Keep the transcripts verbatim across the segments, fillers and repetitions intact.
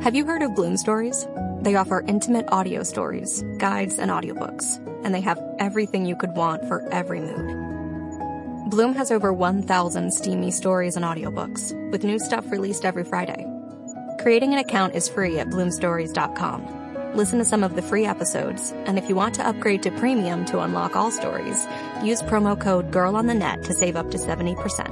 Have you heard of Bloom Stories? They offer intimate audio stories, guides, and audiobooks, and they have everything you could want for every mood. Bloom has over one thousand steamy stories and audiobooks, with new stuff released every Friday. Creating an account is free at bloom stories dot com. Listen to some of the free episodes, and if you want to upgrade to premium to unlock all stories, use promo code GIRLONTHENET to save up to seventy percent.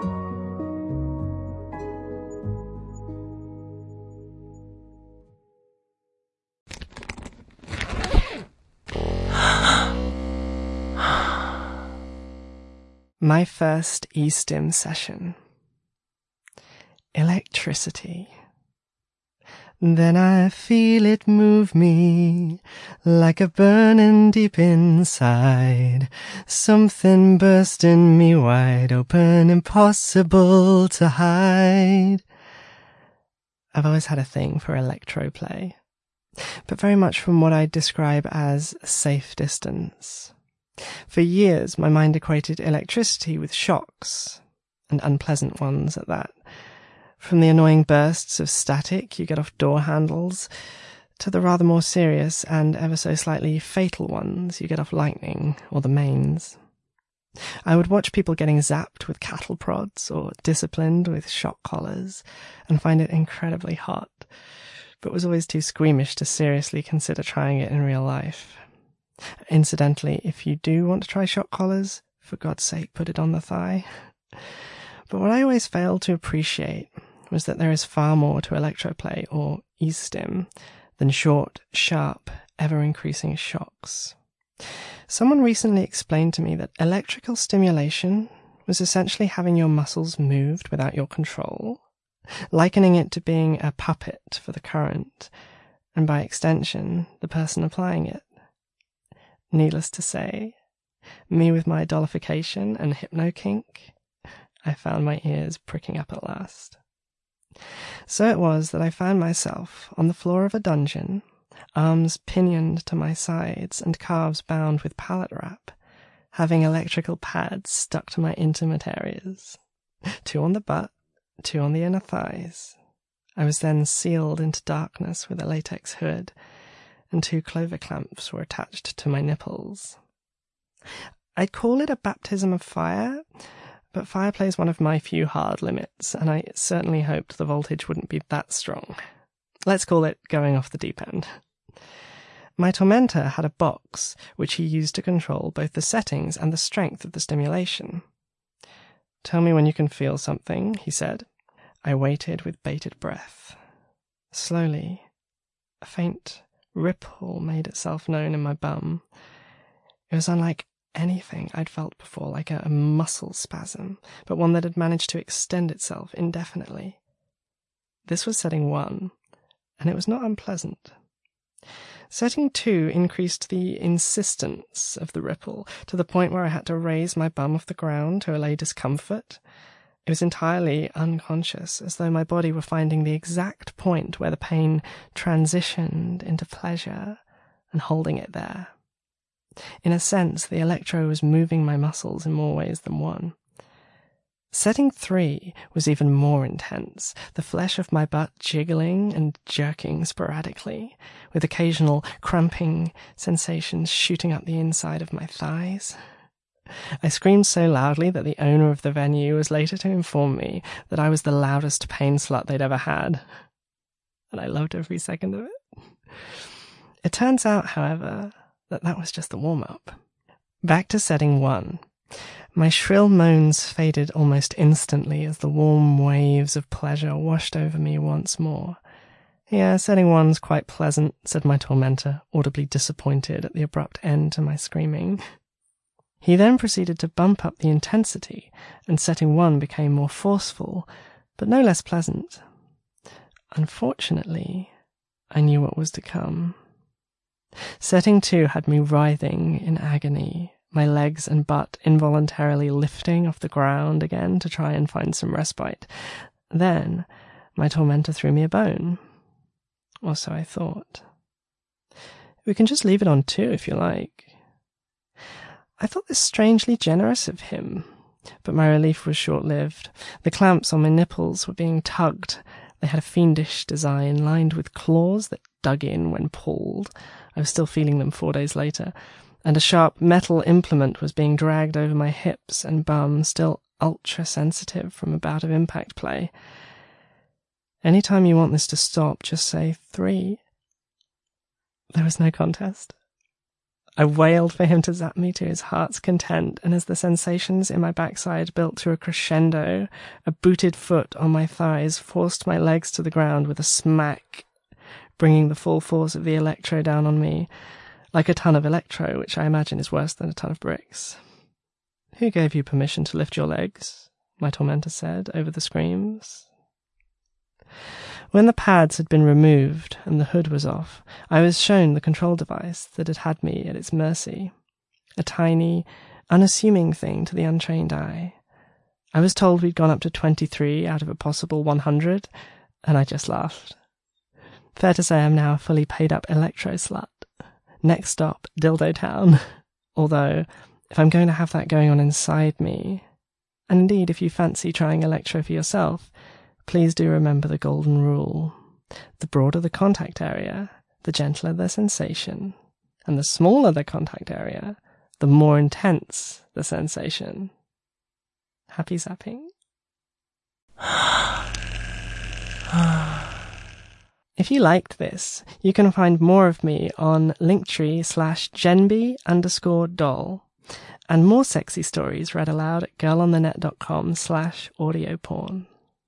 My first eStim session. Electricity. Then I feel it move me like a burning deep inside. Something burst in me wide open, impossible to hide. I've always had a thing for electroplay, but very much from what I'd describe as safe distance. For years, my mind equated electricity with shocks, and unpleasant ones at that. From the annoying bursts of static you get off door handles, to the rather more serious and ever so slightly fatal ones you get off lightning or the mains. I would watch people getting zapped with cattle prods or disciplined with shock collars, and find it incredibly hot, but was always too squeamish to seriously consider trying it in real life. Incidentally, if you do want to try shock collars, for God's sake, put it on the thigh. But what I always failed to appreciate was that there is far more to electroplay, or eStim, than short, sharp, ever-increasing shocks. Someone recently explained to me that electrical stimulation was essentially having your muscles moved without your control, likening it to being a puppet for the current, and by extension, the person applying it. Needless to say, me with my dollification and hypno-kink, I found my ears pricking up at last. So it was that I found myself on the floor of a dungeon, arms pinioned to my sides and calves bound with pallet wrap, having electrical pads stuck to my intimate areas, two on the butt, two on the inner thighs. I was then sealed into darkness with a latex hood, and two clover clamps were attached to my nipples. I'd call it a baptism of fire, but fireplay is one of my few hard limits, and I certainly hoped the voltage wouldn't be that strong. Let's call it going off the deep end. My tormentor had a box which he used to control both the settings and the strength of the stimulation. "Tell me when you can feel something," he said. I waited with bated breath. Slowly, a faint ripple made itself known in my bum. It was unlike anything I'd felt before, like a, a muscle spasm, but one that had managed to extend itself indefinitely. This was setting one, and it was not unpleasant. Setting two increased the insistence of the ripple to the point where I had to raise my bum off the ground to allay discomfort. It was entirely unconscious, as though my body were finding the exact point where the pain transitioned into pleasure and holding it there. In a sense, the electro was moving my muscles in more ways than one. Setting three was even more intense, the flesh of my butt jiggling and jerking sporadically, with occasional cramping sensations shooting up the inside of my thighs. I screamed so loudly that the owner of the venue was later to inform me that I was the loudest pain slut they'd ever had, and I loved every second of it. It turns out, however, that that was just the warm-up. Back to setting one. My shrill moans faded almost instantly as the warm waves of pleasure washed over me once more. "Yeah, setting one's quite pleasant," said my tormentor, audibly disappointed at the abrupt end to my screaming. He then proceeded to bump up the intensity, and setting one became more forceful, but no less pleasant. Unfortunately, I knew what was to come. Setting two had me writhing in agony, my legs and butt involuntarily lifting off the ground again to try and find some respite. Then my tormentor threw me a bone. Or so I thought. "We can just leave it on two if you like." I thought this strangely generous of him, but my relief was short-lived. The clamps on my nipples were being tugged They had a fiendish design lined with claws that dug in when pulled. I was still feeling them four days later. And a sharp metal implement was being dragged over my hips and bum, still ultra-sensitive from a bout of impact play. Anytime you want this to stop, just say three. There was no contest. I wailed for him to zap me to his heart's content, and as the sensations in my backside built to a crescendo, a booted foot on my thighs forced my legs to the ground with a smack, bringing the full force of the electro down on me, like a ton of electro, which I imagine is worse than a ton of bricks. "Who gave you permission to lift your legs?" my tormentor said over the screams. When the pads had been removed and the hood was off, I was shown the control device that had had me at its mercy. A tiny, unassuming thing to the untrained eye. I was told we'd gone up to twenty-three out of a possible one hundred, and I just laughed. Fair to say I'm now a fully paid-up electro slut. Next stop, Dildo Town. Although, if I'm going to have that going on inside me, and indeed if you fancy trying electro for yourself, please do remember the golden rule. The broader the contact area, the gentler the sensation. And the smaller the contact area, the more intense the sensation. Happy zapping? If you liked this, you can find more of me on linktree slash genby underscore doll, and more sexy stories read aloud at girlonthenet.com slash audio porn.